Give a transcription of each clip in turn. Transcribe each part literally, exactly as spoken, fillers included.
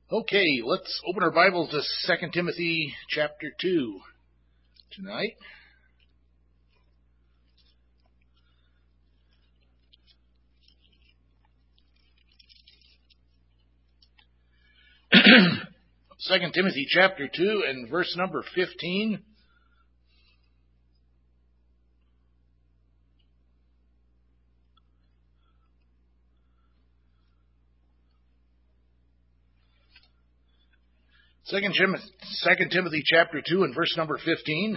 Okay, let's open our Bibles to Second Timothy chapter two tonight. Second Timothy chapter two and verse number fifteen. Second Timothy chapter two and verse number fifteen.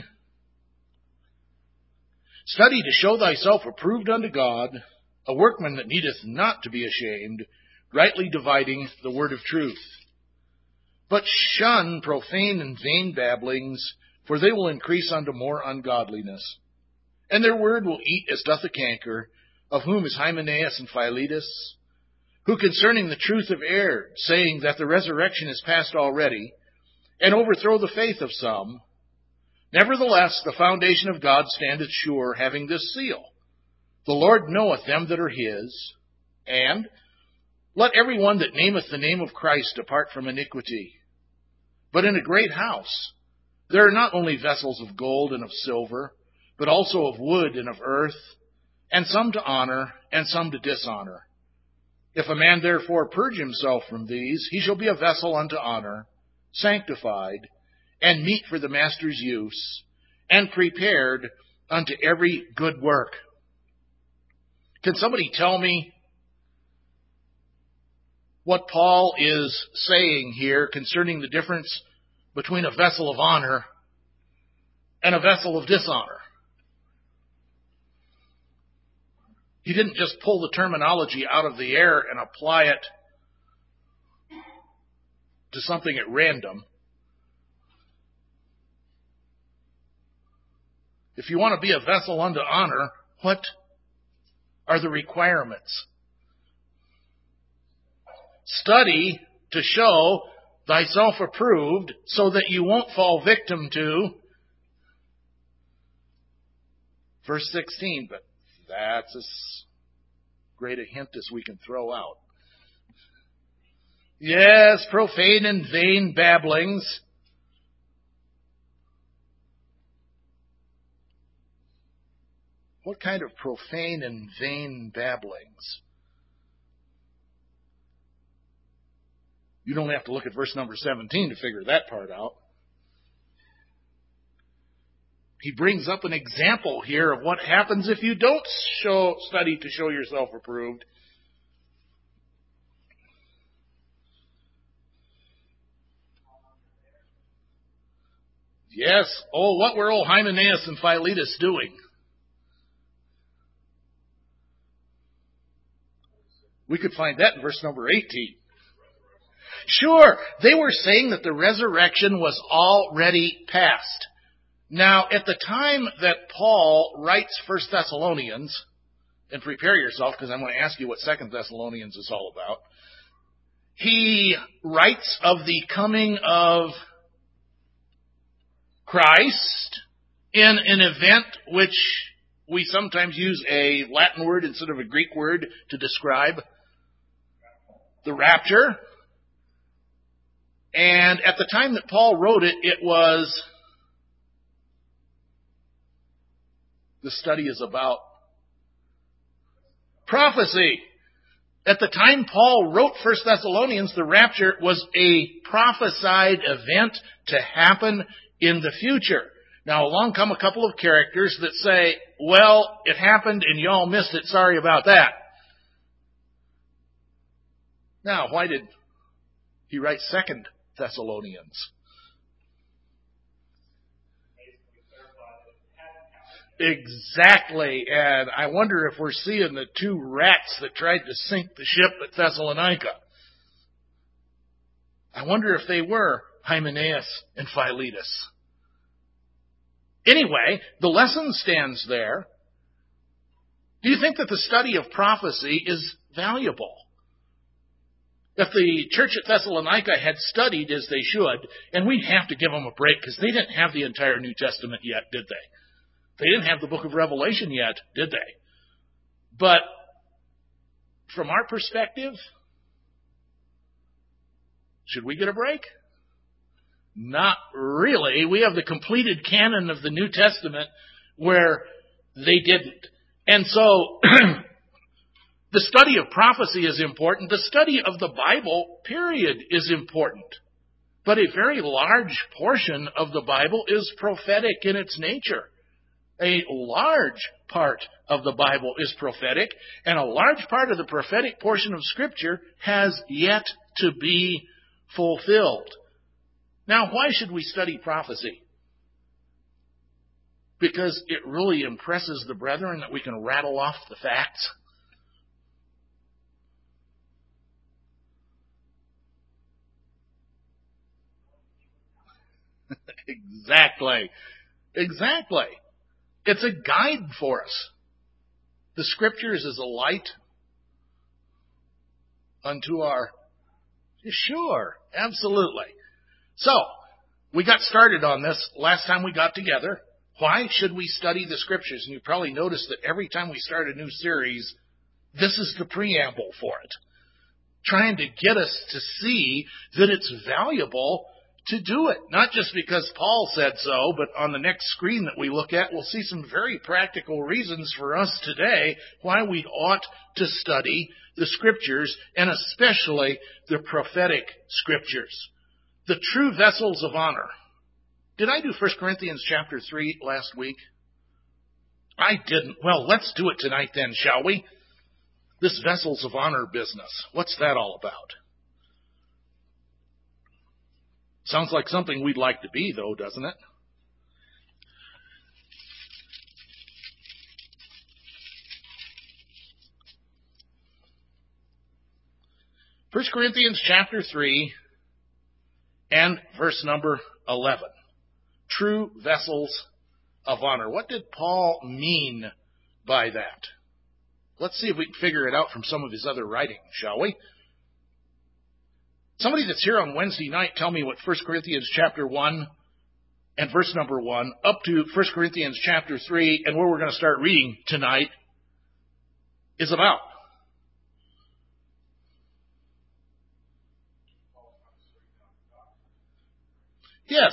Study to show thyself approved unto God, a workman that needeth not to be ashamed, rightly dividing the word of truth. But shun profane and vain babblings, for they will increase unto more ungodliness. And their word will eat as doth a canker, of whom is Hymenaeus and Philetus, who concerning the truth have erred, saying that the resurrection is past already, and overthrow the faith of some. Nevertheless, the foundation of God standeth sure, having this seal: The Lord knoweth them that are his. And let every one that nameth the name of Christ depart from iniquity. But in a great house there are not only vessels of gold and of silver, but also of wood and of earth, and some to honor, and some to dishonor. If a man therefore purge himself from these, he shall be a vessel unto honor, sanctified, and meet for the master's use, and prepared unto every good work. Can somebody tell me what Paul is saying here concerning the difference between a vessel of honor and a vessel of dishonor? He didn't just pull the terminology out of the air and apply it to something at random. If you want to be a vessel unto honor, what are the requirements? Study to show thyself approved so that you won't fall victim to verse sixteen, but that's as great a hint as we can throw out. Yes, profane and vain babblings. What kind of profane and vain babblings? You don't have to look at verse number seventeen to figure that part out. He brings up an example here of what happens if you don't show, study to show yourself approved. Yes. Oh, what were old Hymenaeus and Philetus doing? We could find that in verse number eighteen. Sure, they were saying that the resurrection was already past. Now, at the time that Paul writes First Thessalonians, and prepare yourself because I'm going to ask you what Second Thessalonians is all about, he writes of the coming of Christ in an event which we sometimes use a Latin word instead of a Greek word to describe, the rapture. And at the time that Paul wrote it, it was, the study is about prophecy. At the time Paul wrote First Thessalonians, the rapture was a prophesied event to happen in the future. Now, along come a couple of characters that say, well, it happened and y'all missed it. Sorry about that. Now, why did he write Second Thessalonians? Exactly. And I wonder if we're seeing the two rats that tried to sink the ship at Thessalonica. I wonder if they were Hymenaeus and Philetus. Anyway, the lesson stands there. Do you think that the study of prophecy is valuable? If the church at Thessalonica had studied as they should, and we'd have to give them a break because they didn't have the entire New Testament yet, did they? They didn't have the book of Revelation yet, did they? But from our perspective, Should we get a break? Not really. We have the completed canon of the New Testament where they didn't. And so the study of prophecy is important. The study of the Bible, period, is important. But a very large portion of the Bible is prophetic in its nature. A large part of the Bible is prophetic, and a large part of the prophetic portion of Scripture has yet to be fulfilled. Now, why should we study prophecy? Because it really impresses the brethren that we can rattle off the facts. Exactly. Exactly. It's a guide for us. The Scriptures is a light unto our... Sure, absolutely. So, we got started on this last time we got together. Why should we study the Scriptures? And you probably noticed that every time we start a new series, this is the preamble for it. Trying to get us to see that it's valuable to do it. Not just because Paul said so, but on the next screen that we look at, we'll see some very practical reasons for us today why we ought to study the Scriptures, and especially the prophetic Scriptures. The true vessels of honor. Did I do First Corinthians chapter three last week? I didn't. Well, let's do it tonight then, shall we? This vessels of honor business. What's that all about? Sounds like something we'd like to be, though, doesn't it? First Corinthians chapter three and verse number eleven. True vessels of honor. What did Paul mean by that? Let's see if we can figure it out from some of his other writings, shall we? Somebody that's here on Wednesday night, tell me what First Corinthians chapter one and verse number one up to First Corinthians chapter three and where we're going to start reading tonight is about. Yes.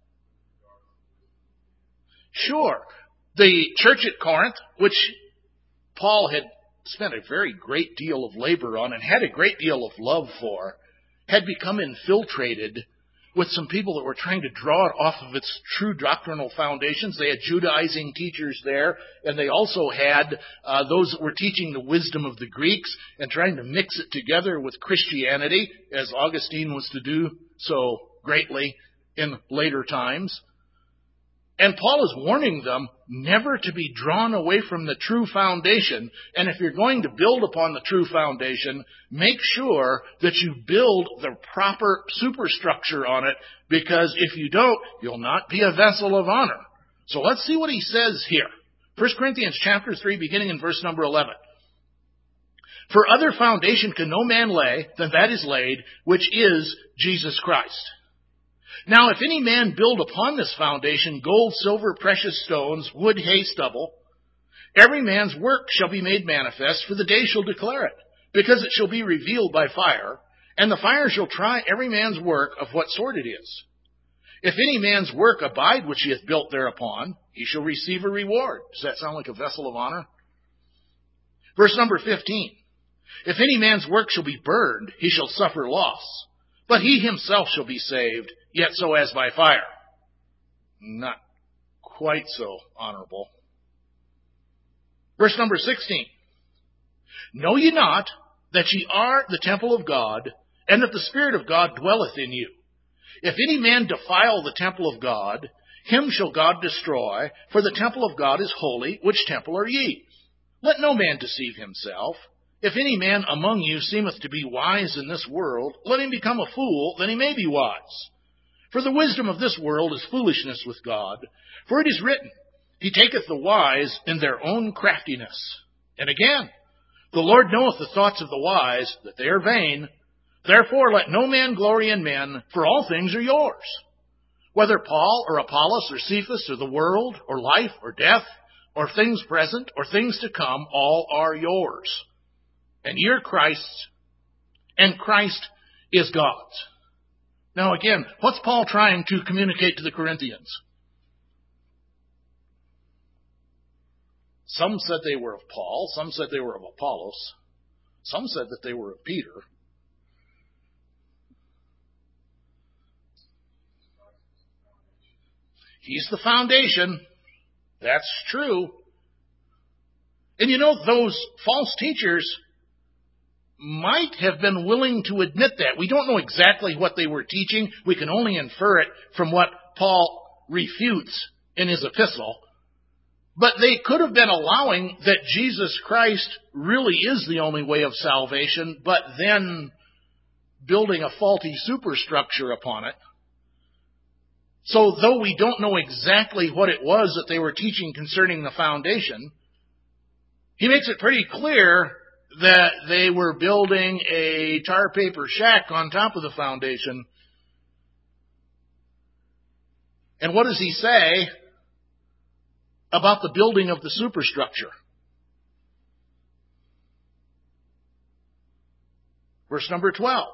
Sure. The church at Corinth, which Paul had spent a very great deal of labor on and had a great deal of love for, had become infiltrated with some people that were trying to draw it off of its true doctrinal foundations. They had Judaizing teachers there, and they also had uh, those that were teaching the wisdom of the Greeks and trying to mix it together with Christianity, as Augustine was to do so greatly in later times. And Paul is warning them never to be drawn away from the true foundation. And if you're going to build upon the true foundation, make sure that you build the proper superstructure on it, because if you don't, you'll not be a vessel of honor. So let's see what he says here. First Corinthians chapter three, beginning in verse number eleven. For other foundation can no man lay than that is laid, which is Jesus Christ. Now, if any man build upon this foundation gold, silver, precious stones, wood, hay, stubble, every man's work shall be made manifest, for the day shall declare it, because it shall be revealed by fire, and the fire shall try every man's work of what sort it is. If any man's work abide which he hath built thereupon, he shall receive a reward. Does that sound like a vessel of honor? Verse number fifteen. If any man's work shall be burned, he shall suffer loss, but he himself shall be saved, yet so as by fire. Not quite so honorable. Verse number sixteen. Know ye not that ye are the temple of God, and that the Spirit of God dwelleth in you? If any man defile the temple of God, him shall God destroy, for the temple of God is holy, which temple are ye? Let no man deceive himself. If any man among you seemeth to be wise in this world, let him become a fool, that he may be wise. For the wisdom of this world is foolishness with God. For it is written, He taketh the wise in their own craftiness. And again, the Lord knoweth the thoughts of the wise, that they are vain. Therefore let no man glory in men, for all things are yours. Whether Paul or Apollos or Cephas or the world or life or death or things present or things to come, all are yours. And ye are Christ's, and Christ is God's. Now again, what's Paul trying to communicate to the Corinthians? Some said they were of Paul, some said they were of Apollos, some said that they were of Peter. He's the foundation. That's true. And you know, those false teachers might have been willing to admit that. We don't know exactly what they were teaching. We can only infer it from what Paul refutes in his epistle. But they could have been allowing that Jesus Christ really is the only way of salvation, but then building a faulty superstructure upon it. So though we don't know exactly what it was that they were teaching concerning the foundation, he makes it pretty clear that they were building a tar paper shack on top of the foundation. And what does he say about the building of the superstructure? Verse number twelve.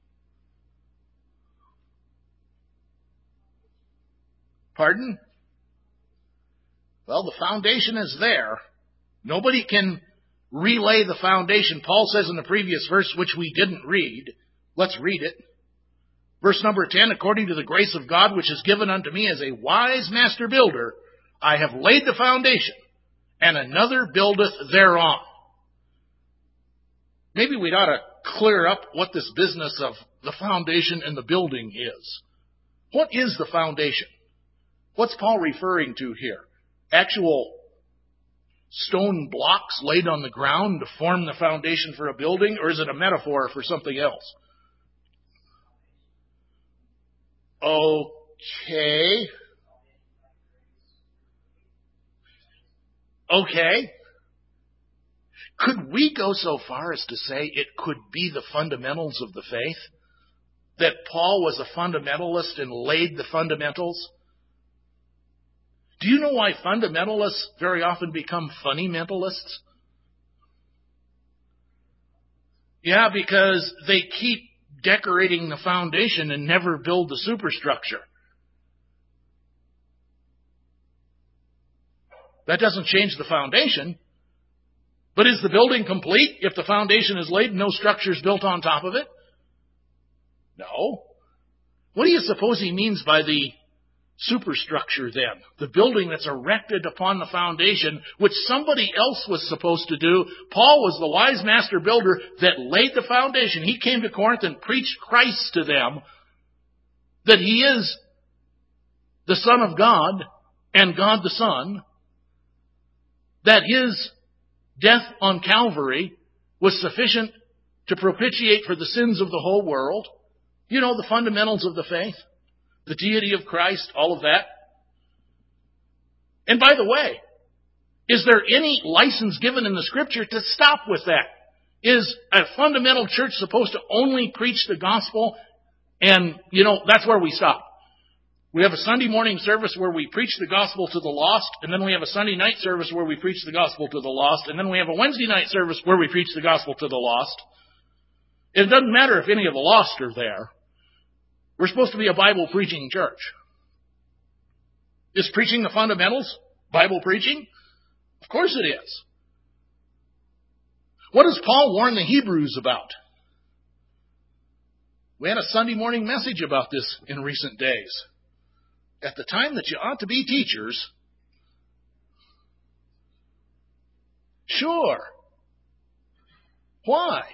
Pardon? Well, the foundation is there. Nobody can relay the foundation. Paul says in the previous verse, which we didn't read. Let's read it. Verse number ten, according to the grace of God which is given unto me as a wise master builder, I have laid the foundation, and another buildeth thereon. Maybe we'd ought to clear up what this business of the foundation and the building is. What is the foundation? What's Paul referring to here? Actual stone blocks laid on the ground to form the foundation for a building, or is it a metaphor for something else? Okay. Okay. Could we go so far as to say it could be the fundamentals of the faith? That Paul was a fundamentalist and laid the fundamentals? Do you know why fundamentalists very often become funnymentalists? Yeah, because they keep decorating the foundation and never build the superstructure. That doesn't change the foundation. But is the building complete if the foundation is laid and no structure is built on top of it? No. What do you suppose he means by the superstructure then? The building that's erected upon the foundation, which somebody else was supposed to do. Paul was the wise master builder that laid the foundation. He came to Corinth and preached Christ to them, that he is the Son of God and God the Son, that his death on Calvary was sufficient to propitiate for the sins of the whole world. You know, the fundamentals of the faith. The deity of Christ, all of that. And by the way, is there any license given in the Scripture to stop with that? Is a fundamental church supposed to only preach the gospel and, you know, that's where we stop? We have a Sunday morning service where we preach the gospel to the lost, and then we have a Sunday night service where we preach the gospel to the lost, and then we have a Wednesday night service where we preach the gospel to the lost. It doesn't matter if any of the lost are there. We're supposed to be a Bible preaching church. Is preaching the fundamentals Bible preaching? Of course it is. What does Paul warn the Hebrews about? We had a Sunday morning message about this in recent days. At the time that you ought to be teachers, sure. Why?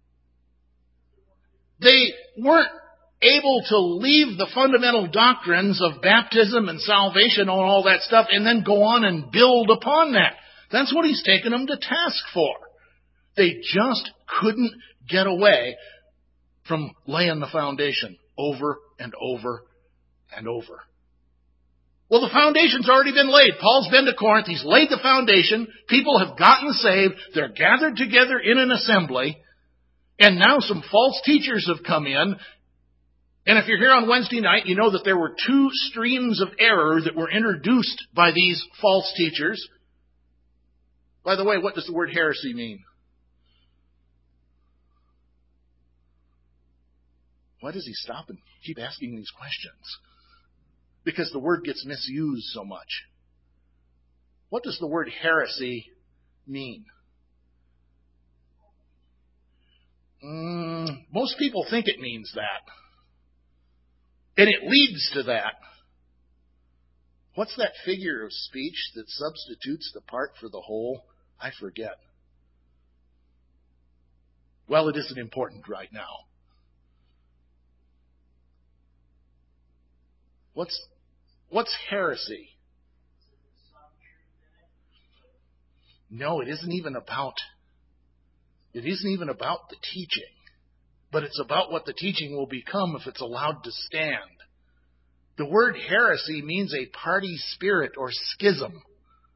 They weren't able to leave the fundamental doctrines of baptism and salvation and all that stuff and then go on and build upon that. That's what he's taken them to task for. They just couldn't get away from laying the foundation over and over and over. Well, the foundation's already been laid. Paul's been to Corinth. He's laid the foundation. People have gotten saved. They're gathered together in an assembly. And now some false teachers have come in. And if you're here on Wednesday night, you know that there were two streams of error that were introduced by these false teachers. By the way, what does the word heresy mean? Why does he stop and keep asking these questions? Because the word gets misused so much. What does the word heresy mean? Mm, most people think it means that. And it leads to that. What's that figure of speech that substitutes the part for the whole? I forget. Well, it isn't important right now. What's what's heresy? No, it isn't even about it isn't even about the teaching. But it's about what the teaching will become if it's allowed to stand. The word heresy means a party spirit or schism.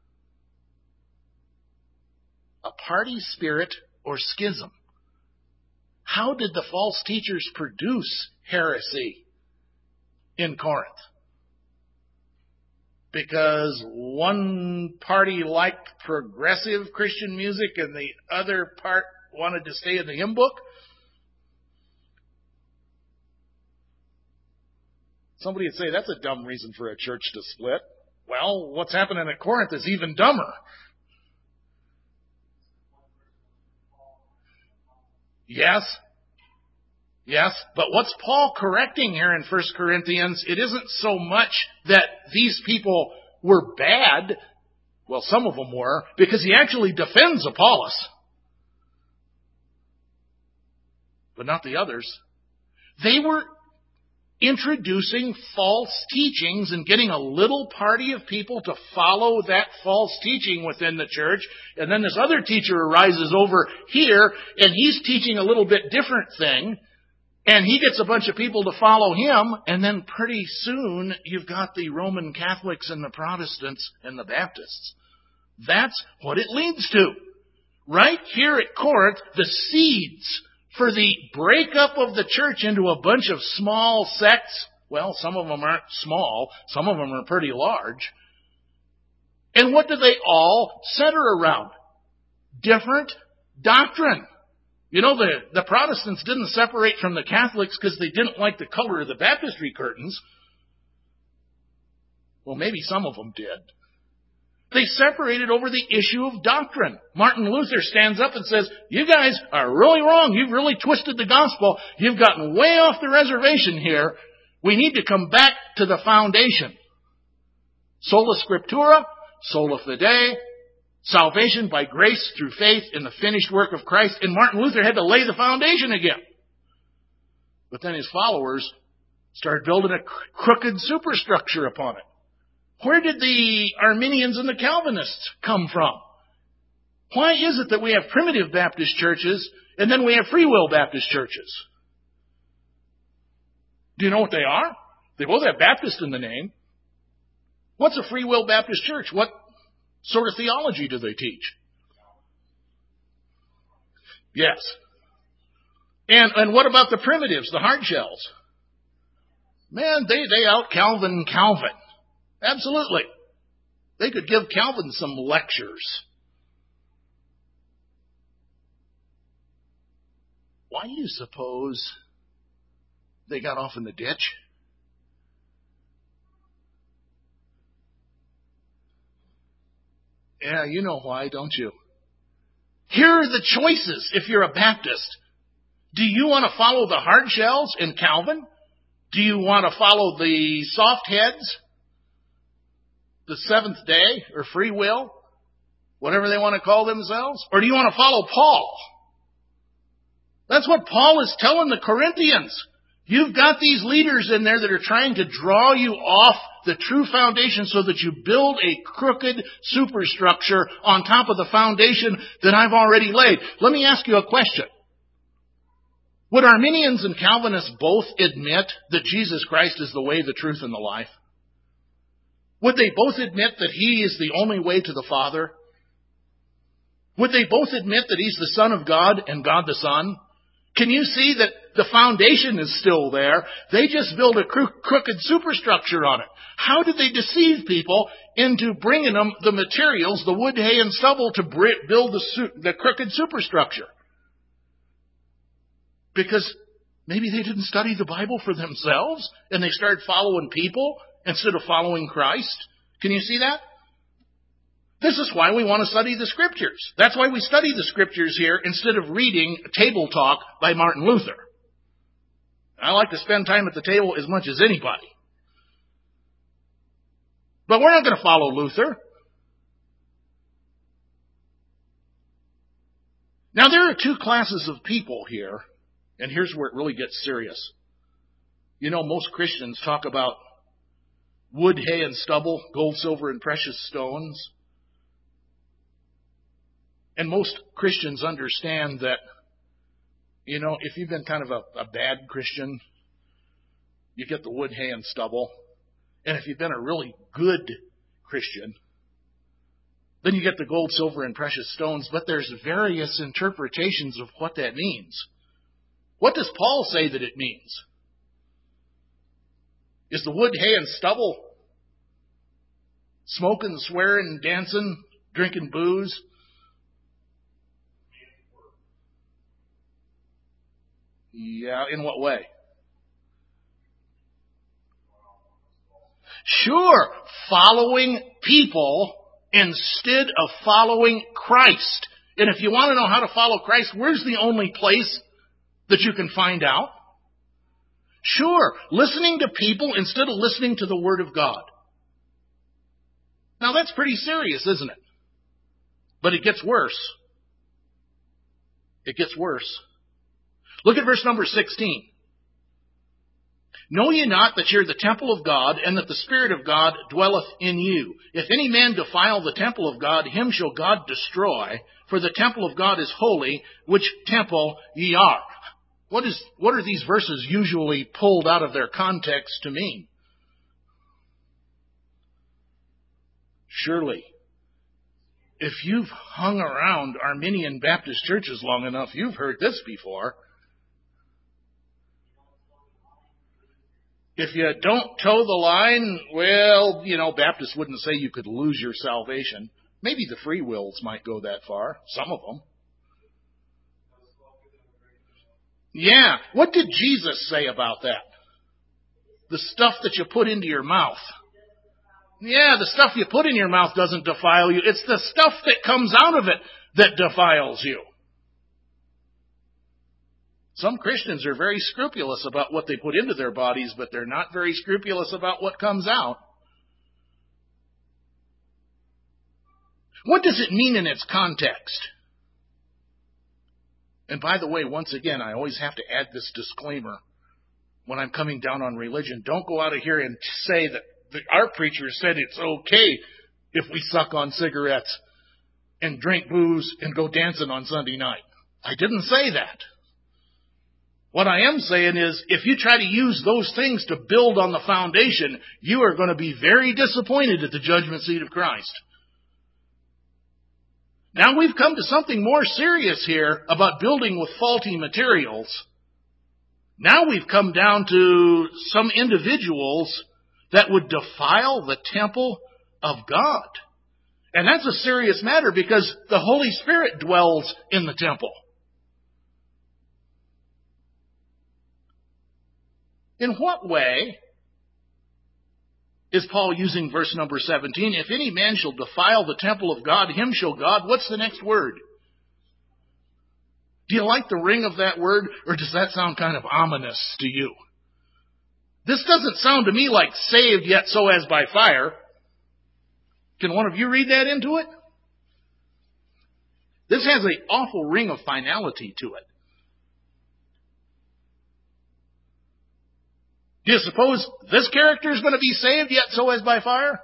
A party spirit or schism. How did the false teachers produce heresy in Corinth? Because one party liked progressive Christian music and the other part wanted to stay in the hymn book? Somebody would say that's a dumb reason for a church to split. Well, what's happening at Corinth is even dumber. Yes. Yes. But what's Paul correcting here in First Corinthians? It isn't so much that these people were bad. Well, some of them were, because he actually defends Apollos. But not the others. They were introducing false teachings and getting a little party of people to follow that false teaching within the church. And then this other teacher arises over here, and he's teaching a little bit different thing. And he gets a bunch of people to follow him. And then pretty soon, you've got the Roman Catholics and the Protestants and the Baptists. That's what it leads to. Right here at Corinth, the seeds for the breakup of the church into a bunch of small sects, well, some of them aren't small, some of them are pretty large. And what do they all center around? Different doctrine. You know, the, the Protestants didn't separate from the Catholics because they didn't like the color of the baptistry curtains. Well, maybe some of them did. They separated over the issue of doctrine. Martin Luther stands up and says, you guys are really wrong. You've really twisted the gospel. You've gotten way off the reservation here. We need to come back to the foundation. Sola Scriptura, sola fide, salvation by grace through faith in the finished work of Christ. And Martin Luther had to lay the foundation again. But then his followers started building a crooked superstructure upon it. Where did the Arminians and the Calvinists come from? Why is it that we have primitive Baptist churches and then we have free will Baptist churches? Do you know what they are? They both have Baptist in the name. What's a free will Baptist church? What sort of theology do they teach? Yes. And and what about the primitives, the hard shells? Man, they, they out Calvin Calvin. Absolutely. They could give Calvin some lectures. Why do you suppose they got off in the ditch? Yeah, you know why, don't you? Here are the choices if you're a Baptist. Do you want to follow the hard shells in Calvin? Do you want to follow the soft heads? The Seventh Day, or free will, whatever they want to call themselves? Or do you want to follow Paul? That's what Paul is telling the Corinthians. You've got these leaders in there that are trying to draw you off the true foundation so that you build a crooked superstructure on top of the foundation that I've already laid. Let me ask you a question. Would Arminians and Calvinists both admit that Jesus Christ is the way, the truth, and the life? Would they both admit that He is the only way to the Father? Would they both admit that He's the Son of God and God the Son? Can you see that the foundation is still there? They just build a cro- crooked superstructure on it. How did they deceive people into bringing them the materials, the wood, hay, and stubble to build the, su- the crooked superstructure? Because Maybe they didn't study the Bible for themselves and they started following people instead of following Christ. Can you see that? This is why we want to study the Scriptures. That's why we study the Scriptures here instead of reading Table Talk by Martin Luther. I like to spend time at the table as much as anybody. But we're not going to follow Luther. Now, there are two classes of people here, and here's where it really gets serious. You know, most Christians talk about wood, hay, and stubble, gold, silver, and precious stones. And most Christians understand that, you know, if you've been kind of a, a bad Christian, you get the wood, hay, and stubble. And if you've been a really good Christian, then you get the gold, silver, and precious stones. But there's various interpretations of what that means. What does Paul say that it means? Is the wood, hay, and stubble smoking, swearing, dancing, drinking booze? Yeah, in what way? Sure, following people instead of following Christ. And if you want to know how to follow Christ, where's the only place that you can find out? Sure, listening to people instead of listening to the Word of God. Now that's pretty serious, isn't it? But it gets worse. It gets worse. Look at verse number sixteen. Know ye not that ye are the temple of God, and that the Spirit of God dwelleth in you? If any man defile the temple of God, him shall God destroy, for the temple of God is holy, which temple ye are. What is, what are these verses usually pulled out of their context to mean? Surely, if you've hung around Arminian Baptist churches long enough, you've heard this before. If you don't toe the line, well, you know, Baptists wouldn't say you could lose your salvation. Maybe the free wills might go that far. Some of them. Yeah. What did Jesus say about that? The stuff that you put into your mouth. Yeah, the stuff you put in your mouth doesn't defile you. It's the stuff that comes out of it that defiles you. Some Christians are very scrupulous about what they put into their bodies, but they're not very scrupulous about what comes out. What does it mean in its context? And by the way, once again, I always have to add this disclaimer when I'm coming down on religion. Don't go out of here and say that the, our preacher said it's okay if we suck on cigarettes and drink booze and go dancing on Sunday night. I didn't say that. What I am saying is, if you try to use those things to build on the foundation, you are going to be very disappointed at the judgment seat of Christ. Now we've come to something more serious here about building with faulty materials. Now we've come down to some individuals that would defile the temple of God. And that's a serious matter because the Holy Spirit dwells in the temple. In what way is Paul using verse number seventeen? If any man shall defile the temple of God, him shall God. What's the next word? Do you like the ring of that word, or does that sound kind of ominous to you? This doesn't sound to me like saved yet so as by fire. Can one of you read that into it? This has an awful ring of finality to it. Do you suppose this character is going to be saved yet so as by fire?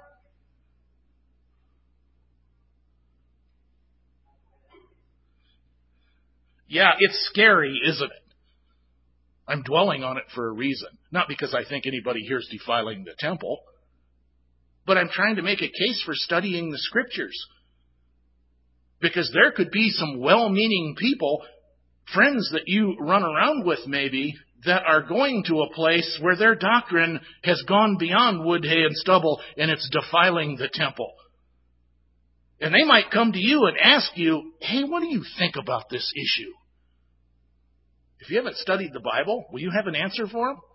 Yeah, it's scary, isn't it? I'm dwelling on it for a reason. Not because I think anybody here is defiling the temple, but I'm trying to make a case for studying the Scriptures. Because there could be some well-meaning people, friends that you run around with maybe, that are going to a place where their doctrine has gone beyond wood, hay, and stubble, and it's defiling the temple. And they might come to you and ask you, hey, what do you think about this issue? If you haven't studied the Bible, will you have an answer for them?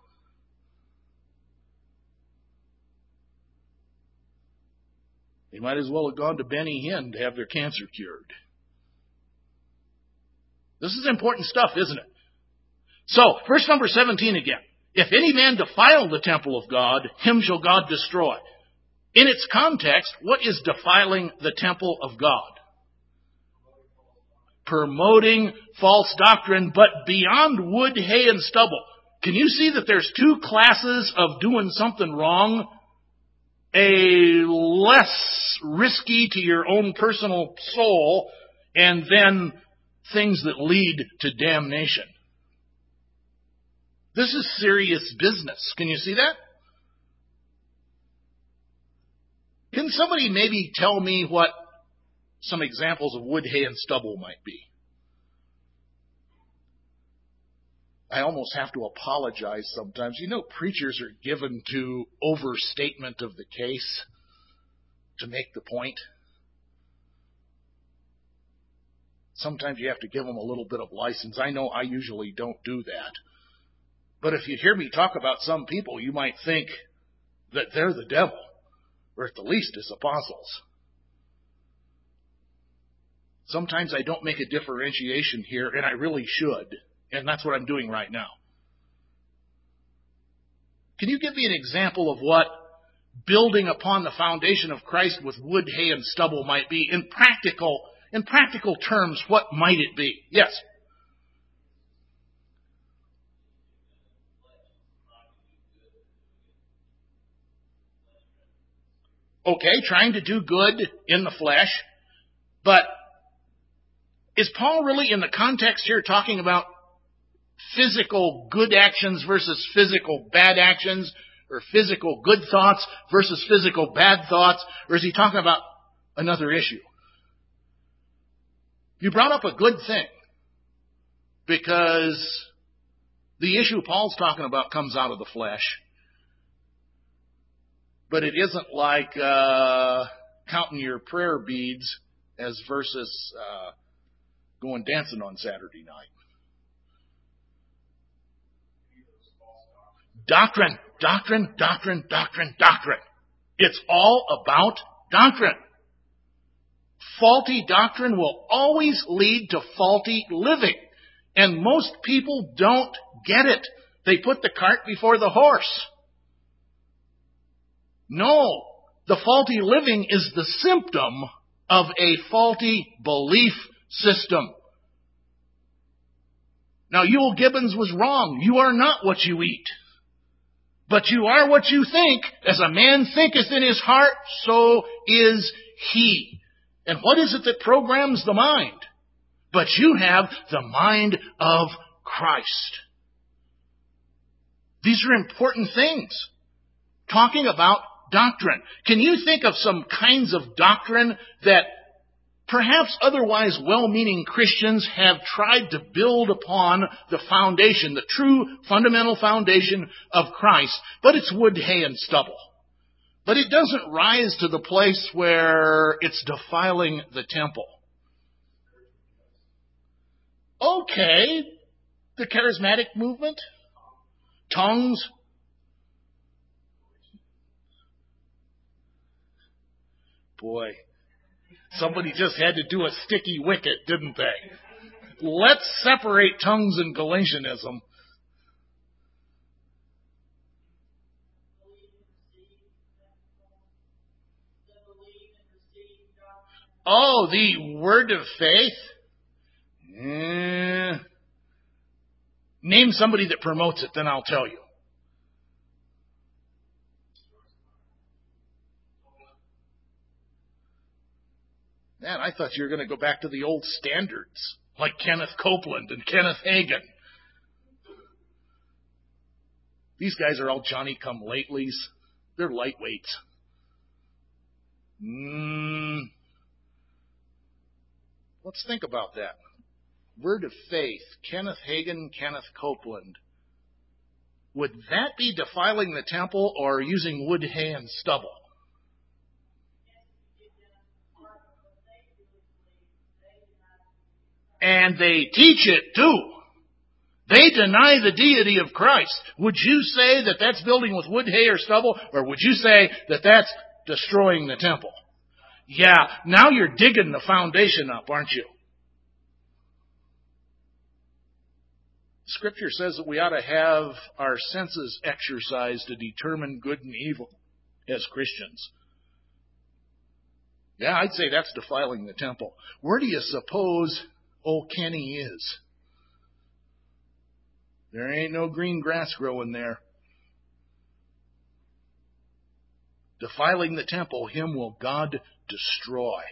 They might as well have gone to Benny Hinn to have their cancer cured. This is important stuff, isn't it? So, verse number seventeen again. If any man defile the temple of God, him shall God destroy. In its context, what is defiling the temple of God? Promoting false doctrine, but beyond wood, hay, and stubble. Can you see that there's two classes of doing something wrong? A less risky to your own personal soul, and then things that lead to damnation. This is serious business. Can you see that? Can somebody maybe tell me what some examples of wood, hay, and stubble might be? I almost have to apologize sometimes. You know, preachers are given to overstatement of the case to make the point. Sometimes you have to give them a little bit of license. I know I usually don't do that. But if you hear me talk about some people, you might think that they're the devil, or at the least as apostles. Sometimes I don't make a differentiation here, and I really should. And that's what I'm doing right now. Can you give me an example of what building upon the foundation of Christ with wood, hay, and stubble might be? In practical, in practical terms, what might it be? Yes? Okay, trying to do good in the flesh. But is Paul really in the context here talking about physical good actions versus physical bad actions, or physical good thoughts versus physical bad thoughts, or is he talking about another issue? You brought up a good thing, because the issue Paul's talking about comes out of the flesh, but it isn't like uh, counting your prayer beads as versus uh, going dancing on Saturday night. Doctrine, doctrine, doctrine, doctrine, doctrine. It's all about doctrine. Faulty doctrine will always lead to faulty living. And most people don't get it. They put the cart before the horse. No, the faulty living is the symptom of a faulty belief system. Now, Ewell Gibbons was wrong. You are not what you eat. But you are what you think. As a man thinketh in his heart, so is he. And what is it that programs the mind? But you have the mind of Christ. These are important things. Talking about doctrine. Can you think of some kinds of doctrine that perhaps otherwise well-meaning Christians have tried to build upon the foundation, the true fundamental foundation of Christ, but it's wood, hay, and stubble. But it doesn't rise to the place where it's defiling the temple. Okay, the charismatic movement, tongues. Boy, somebody just had to do a sticky wicket, didn't they? Let's separate tongues and Galatianism. Oh, the word of faith? Eh. Name somebody that promotes it, then I'll tell you. Man, I thought you were going to go back to the old standards, like Kenneth Copeland and Kenneth Hagin. These guys are all Johnny-come-latelys. They're lightweights. Mm. Let's think about that. Word of faith, Kenneth Hagin, Kenneth Copeland. Would that be defiling the temple or using wood, hay, and stubble? And they teach it too. They deny the deity of Christ. Would you say that that's building with wood, hay, or stubble? Or would you say that that's destroying the temple? Yeah, now you're digging the foundation up, aren't you? Scripture says that we ought to have our senses exercised to determine good and evil as Christians. Yeah, I'd say that's defiling the temple. Where do you suppose old Kenny is? There ain't no green grass growing there. Defiling the temple, him will God destroy.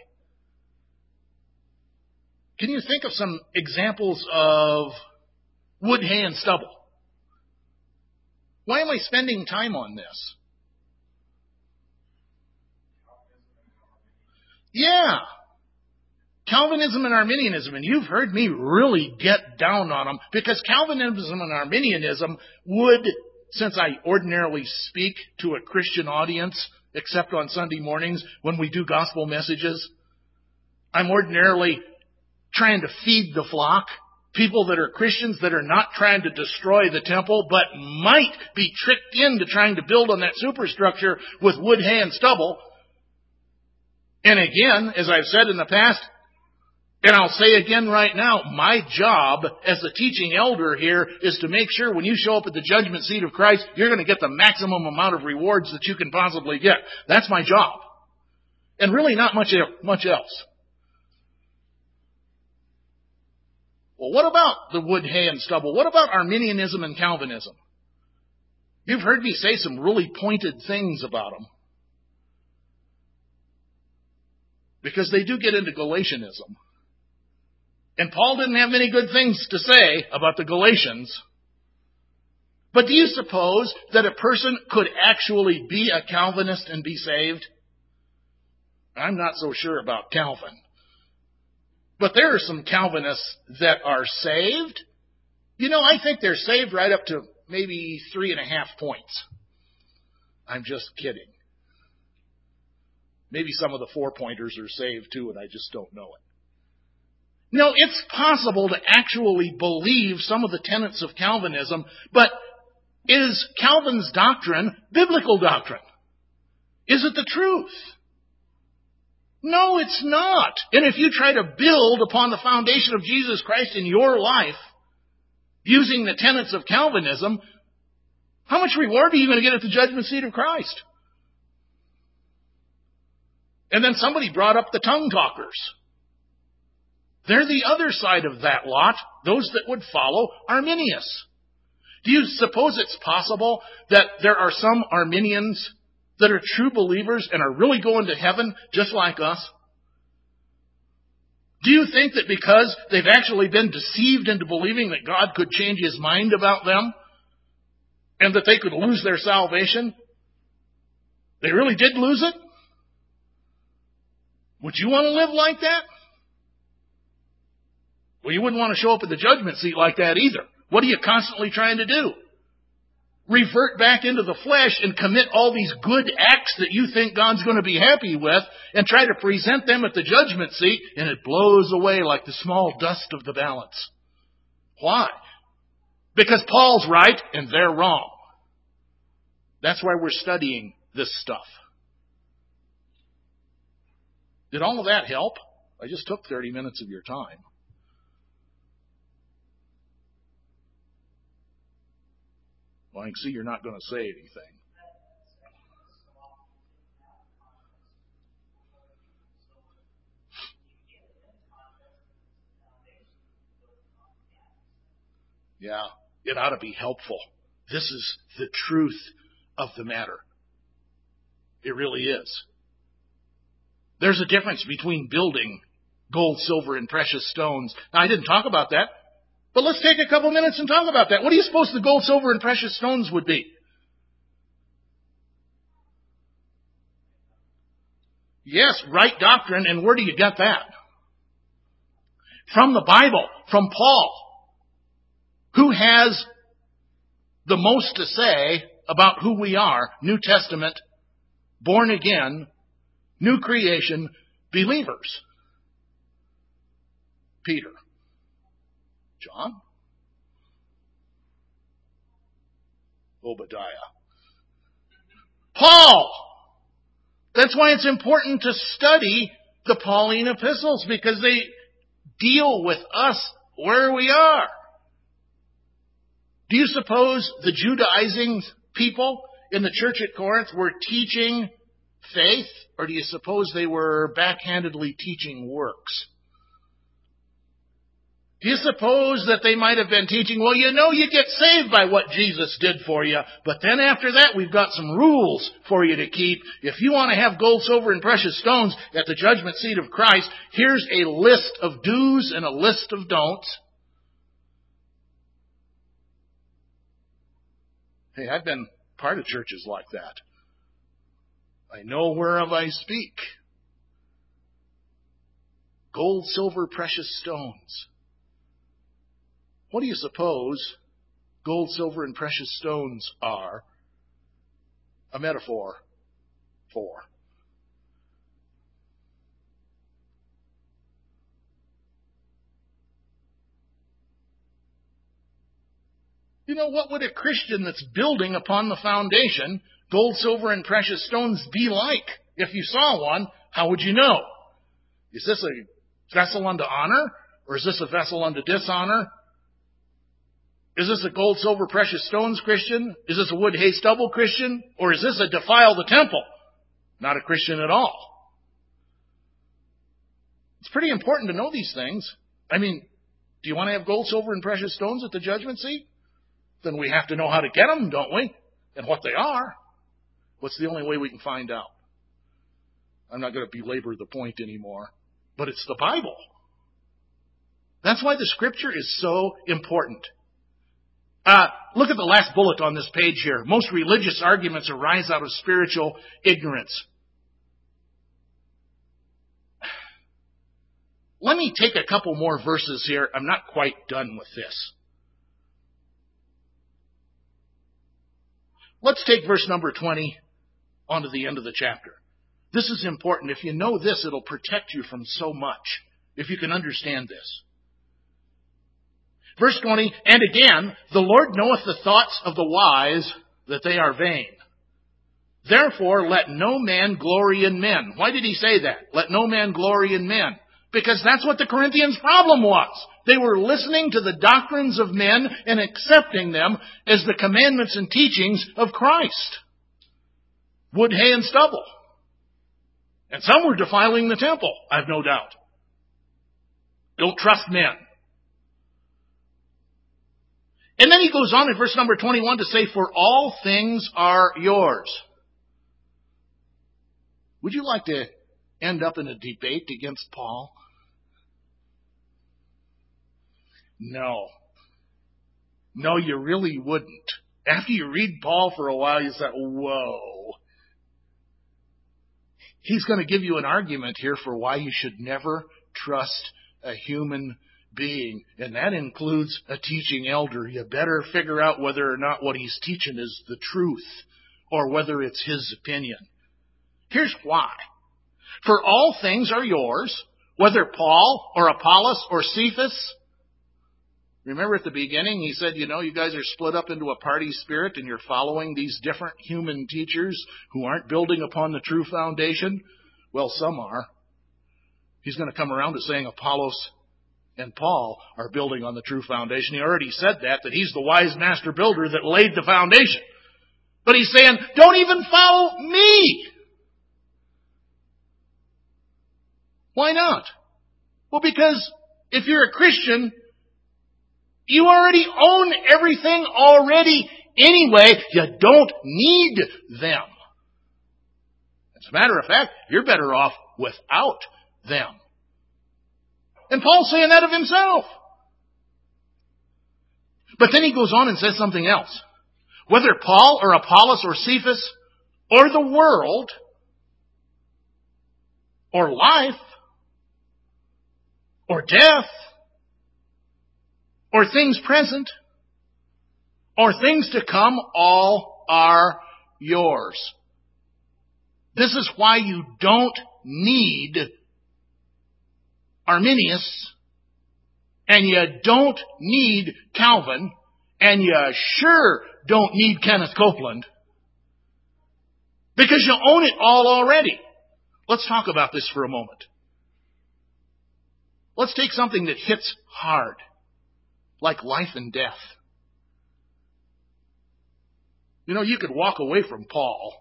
Can you think of some examples of wood, hay, and stubble? Why am I spending time on this? Yeah. Calvinism and Arminianism, and you've heard me really get down on them, because Calvinism and Arminianism would, since I ordinarily speak to a Christian audience, except on Sunday mornings when we do gospel messages, I'm ordinarily trying to feed the flock. People that are Christians that are not trying to destroy the temple, but might be tricked into trying to build on that superstructure with wood, hay, and stubble. And again, as I've said in the past, and I'll say again right now, my job as a teaching elder here is to make sure when you show up at the judgment seat of Christ, you're going to get the maximum amount of rewards that you can possibly get. That's my job. And really not much, much else. Well, what about the wood, hay, and stubble? What about Arminianism and Calvinism? You've heard me say some really pointed things about them. Because they do get into Galatianism. And Paul didn't have many good things to say about the Galatians. But do you suppose that a person could actually be a Calvinist and be saved? I'm not so sure about Calvin. But there are some Calvinists that are saved. You know, I think they're saved right up to maybe three and a half points. I'm just kidding. Maybe some of the four-pointers are saved too, and I just don't know it. No, it's possible to actually believe some of the tenets of Calvinism, but is Calvin's doctrine biblical doctrine? Is it the truth? No, it's not. And if you try to build upon the foundation of Jesus Christ in your life using the tenets of Calvinism, how much reward are you going to get at the judgment seat of Christ? And then somebody brought up the tongue talkers. They're the other side of that lot, those that would follow Arminius. Do you suppose it's possible that there are some Arminians that are true believers and are really going to heaven just like us? Do you think that because they've actually been deceived into believing that God could change His mind about them and that they could lose their salvation, they really did lose it? Would you want to live like that? Well, you wouldn't want to show up at the judgment seat like that either. What are you constantly trying to do? Revert back into the flesh and commit all these good acts that you think God's going to be happy with and try to present them at the judgment seat, and it blows away like the small dust of the balance. Why? Because Paul's right and they're wrong. That's why we're studying this stuff. Did all of that help? I just took thirty minutes of your time. Well, I can see you're not going to say anything. Yeah, it ought to be helpful. This is the truth of the matter. It really is. There's a difference between building gold, silver, and precious stones. Now, I didn't talk about that, but let's take a couple minutes and talk about that. What do you suppose the gold, silver, and precious stones would be? Yes, right doctrine, and where do you get that? From the Bible, from Paul, who has the most to say about who we are, New Testament, born again, new creation, believers. Peter. John. Obadiah. Paul. That's why it's important to study the Pauline epistles, because they deal with us where we are. Do you suppose the Judaizing people in the church at Corinth were teaching faith, or do you suppose they were backhandedly teaching works? Do you suppose that they might have been teaching, well, you know, you get saved by what Jesus did for you, but then after that we've got some rules for you to keep. If you want to have gold, silver, and precious stones at the judgment seat of Christ, here's a list of do's and a list of don'ts. Hey, I've been part of churches like that. I know whereof I speak. Gold, silver, precious stones. What do you suppose gold, silver, and precious stones are a metaphor for? You know, what would a Christian that's building upon the foundation, gold, silver, and precious stones, be like? If you saw one, how would you know? Is this a vessel unto honor, or is this a vessel unto dishonor? Is this a gold, silver, precious stones Christian? Is this a wood, hay, stubble Christian? Or is this a defile the temple? Not a Christian at all. It's pretty important to know these things. I mean, do you want to have gold, silver, and precious stones at the judgment seat? Then we have to know how to get them, don't we? And what they are. What's the only way we can find out? I'm not going to belabor the point anymore. But it's the Bible. That's why the Scripture is so important. Uh, look at the last bullet on this page here. Most religious arguments arise out of spiritual ignorance. Let me take a couple more verses here. I'm not quite done with this. Let's take verse number twenty on to the end of the chapter. This is important. If you know this, it'll protect you from so much, if you can understand this. Verse twenty, and again, the Lord knoweth the thoughts of the wise, that they are vain. Therefore, let no man glory in men. Why did he say that? Let no man glory in men. Because that's what the Corinthians' problem was. They were listening to the doctrines of men and accepting them as the commandments and teachings of Christ. Wood, hay, and stubble. And some were defiling the temple, I've no doubt. Don't trust men. And then he goes on in verse number twenty-one to say, for all things are yours. Would you like to end up in a debate against Paul? No. No, you really wouldn't. After you read Paul for a while, you say, whoa. He's going to give you an argument here for why you should never trust a human being, and that includes a teaching elder. You better figure out whether or not what he's teaching is the truth, or whether it's his opinion. Here's why. For all things are yours, whether Paul or Apollos or Cephas. Remember at the beginning, he said, you know, you guys are split up into a party spirit and you're following these different human teachers who aren't building upon the true foundation. Well, some are. He's going to come around to saying Apollos and Paul are building on the true foundation. He already said that, that he's the wise master builder that laid the foundation. But he's saying, don't even follow me. Why not? Well, because if you're a Christian, you already own everything already anyway. You don't need them. As a matter of fact, you're better off without them. And Paul's saying that of himself. But then he goes on and says something else. Whether Paul or Apollos or Cephas or the world or life or death or things present or things to come, all are yours. This is why you don't need Arminius, and you don't need Calvin, and you sure don't need Kenneth Copeland. Because you own it all already. Let's talk about this for a moment. Let's take something that hits hard, like life and death. You know, you could walk away from Paul.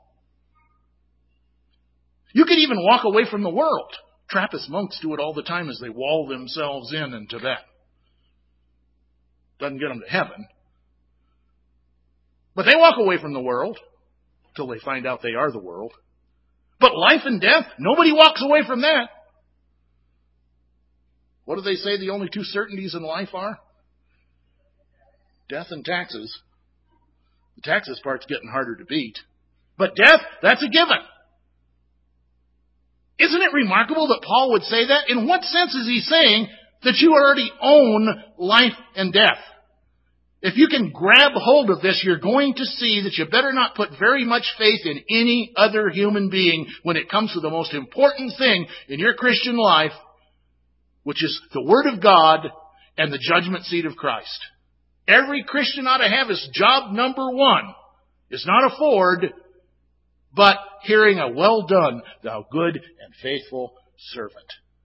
You could even walk away from the world. Trappist monks do it all the time as they wall themselves in in Tibet. Doesn't get them to heaven. But they walk away from the world until they find out they are the world. But life and death, nobody walks away from that. What do they say the only two certainties in life are? Death and taxes. The taxes part's getting harder to beat. But death, that's a given. Isn't it remarkable that Paul would say that? In what sense is he saying that you already own life and death? If you can grab hold of this, you're going to see that you better not put very much faith in any other human being when it comes to the most important thing in your Christian life, which is the Word of God and the judgment seat of Christ. Every Christian ought to have his job number one. It's not a Ford, but hearing a well done, thou good and faithful servant.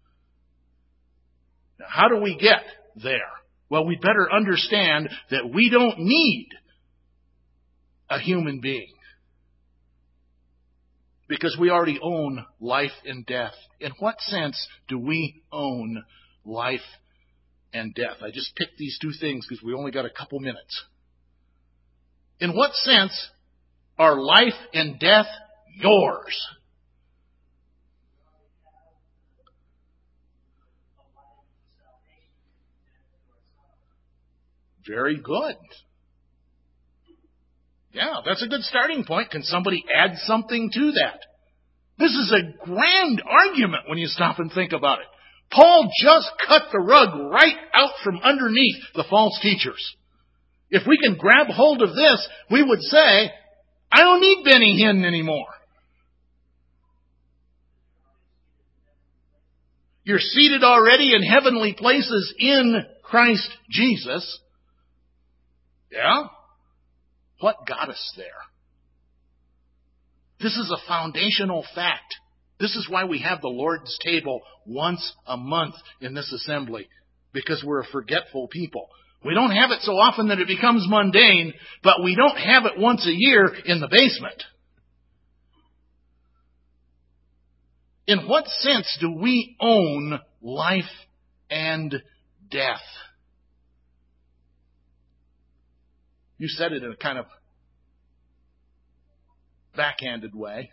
Now, how do we get there? Well, we better understand that we don't need a human being. Because we already own life and death. In what sense do we own life and death? I just picked these two things because we only got a couple minutes. In what sense are life and death yours? Very good. Yeah, that's a good starting point. Can somebody add something to that? This is a grand argument when you stop and think about it. Paul just cut the rug right out from underneath the false teachers. If we can grab hold of this, we would say, I don't need Benny Hinn anymore. You're seated already in heavenly places in Christ Jesus. Yeah? What got us there? This is a foundational fact. This is why we have the Lord's table once a month in this assembly. Because we're a forgetful people. We don't have it so often that it becomes mundane, but we don't have it once a year in the basement. In what sense do we own life and death? You said it in a kind of backhanded way.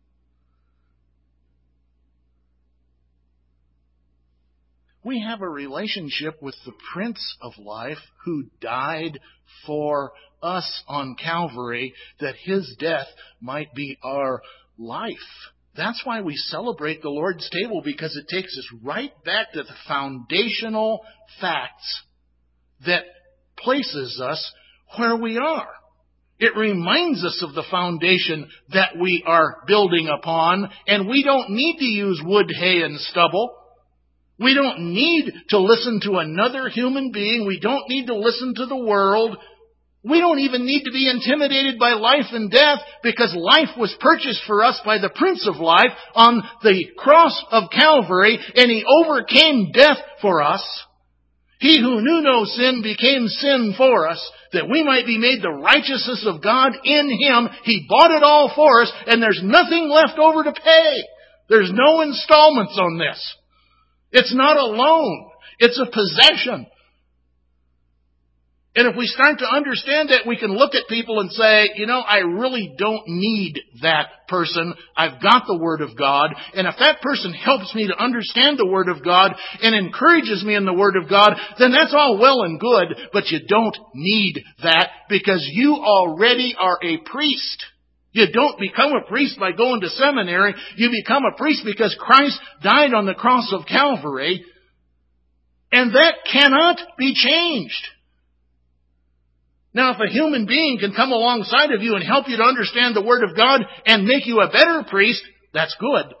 We have a relationship with the Prince of Life who died for us on Calvary that His death might be our life. That's why we celebrate the Lord's table, because it takes us right back to the foundational facts that places us where we are. It reminds us of the foundation that we are building upon, and we don't need to use wood, hay, and stubble. We don't need to listen to another human being. We don't need to listen to the world. We don't even need to be intimidated by life and death, because life was purchased for us by the Prince of Life on the cross of Calvary, and He overcame death for us. He who knew no sin became sin for us, that we might be made the righteousness of God in Him. He bought it all for us, and there's nothing left over to pay. There's no installments on this. It's not a loan. It's a possession. And if we start to understand that, we can look at people and say, you know, I really don't need that person. I've got the Word of God. And if that person helps me to understand the Word of God and encourages me in the Word of God, then that's all well and good. But you don't need that, because you already are a priest. You don't become a priest by going to seminary. You become a priest because Christ died on the cross of Calvary. And that cannot be changed. Now, if a human being can come alongside of you and help you to understand the Word of God and make you a better priest, that's good.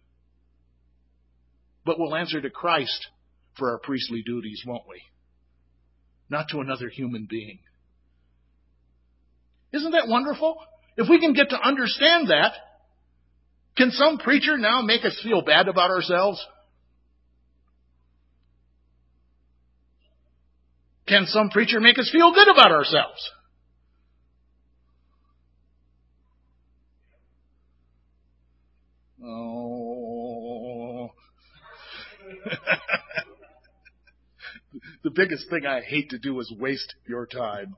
But we'll answer to Christ for our priestly duties, won't we? Not to another human being. Isn't that wonderful? If we can get to understand that, can some preacher now make us feel bad about ourselves? Can some preacher make us feel good about ourselves? Oh. The biggest thing I hate to do is waste your time.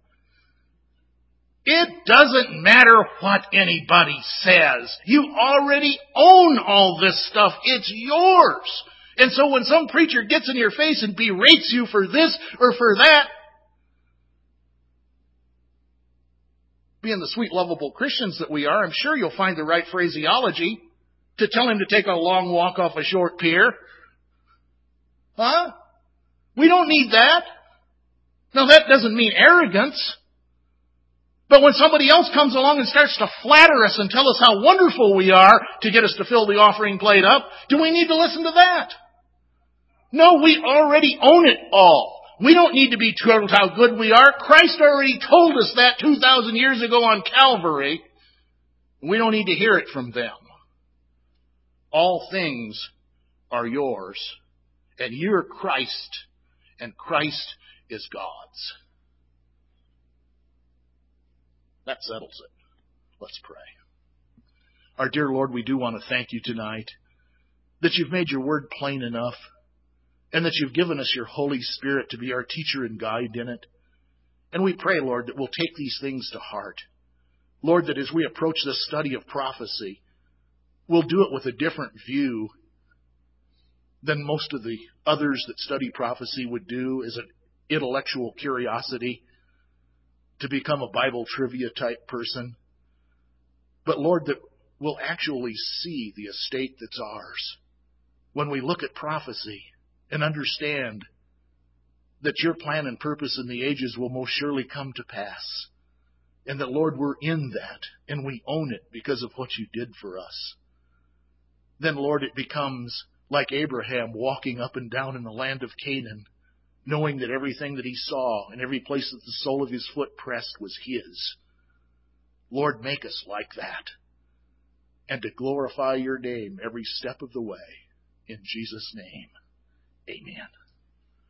It doesn't matter what anybody says. You already own all this stuff. It's yours. And so when some preacher gets in your face and berates you for this or for that, being the sweet, lovable Christians that we are, I'm sure you'll find the right phraseology to tell him to take a long walk off a short pier. Huh? We don't need that. Now that doesn't mean arrogance. But when somebody else comes along and starts to flatter us and tell us how wonderful we are to get us to fill the offering plate up, do we need to listen to that? No, we already own it all. We don't need to be told how good we are. Christ already told us that two thousand years ago on Calvary. We don't need to hear it from them. All things are yours, and you're Christ, and Christ is God's. That settles it. Let's pray. Our dear Lord, we do want to thank you tonight that you've made your word plain enough and that you've given us your Holy Spirit to be our teacher and guide in it. And we pray, Lord, that we'll take these things to heart. Lord, that as we approach this study of prophecy, we'll do it with a different view than most of the others that study prophecy would do as an intellectual curiosity, to become a Bible trivia type person. But Lord, that we'll actually see the estate that's ours when we look at prophecy and understand that your plan and purpose in the ages will most surely come to pass. And that, Lord, we're in that and we own it because of what you did for us. Then, Lord, it becomes like Abraham walking up and down in the land of Canaan, knowing that everything that he saw and every place that the sole of his foot pressed was his. Lord, make us like that, and to glorify your name every step of the way. In Jesus' name, amen.